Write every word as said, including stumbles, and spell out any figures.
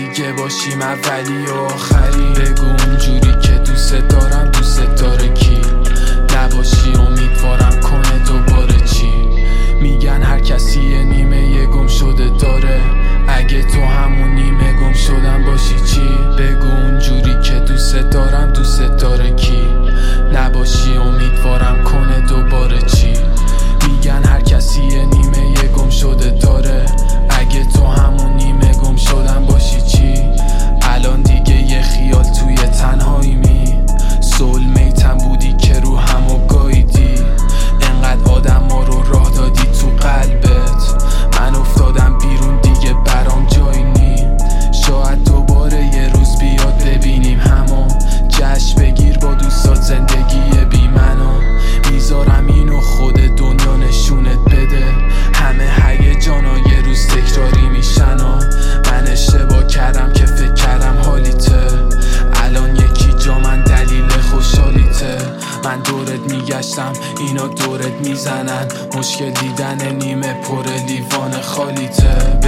دیگه باشیم اولی و آخری. بگو اونجوری که دوست دارم دوست داره کی؟ نباشی امیدوارم کنه دوباره چی؟ میگن هر کسی یه نیمه یه گم شده داره. اگه تو همون نیمه گم شدن باشی چی؟ بگو اونجوری که دوست دارم دوست داره کی؟ نباشی امیدوارم کنه دوباره چی؟ میگن هر کسی یه نیمه یه گم شده داره. اگه تو همون نیمه گم شدن باشی چی؟ الان دیگه یه خیال توی تنهاییمی. سول میتم بودی که رو همو گاییدی. انقدر آدم ها رو راه دادی تو قلبت. من افتادم بیرون دیگه برام جایی نی. شاید دوباره یه روز بیاد ببینیم همو. جشن بگیر با دوستات زندگی بی منو. میذارم اینو خود دنیا نشونت بده. همه هیجانا یه روز تکراری میشن و من اشتباه کردم که فکر کردم حالیته. الان یکی جا من دلیل خوشحالیته. من دورت میگشتم اینا دورت میزنن. مشکل دیدن نیمه پر لیوان خالیته.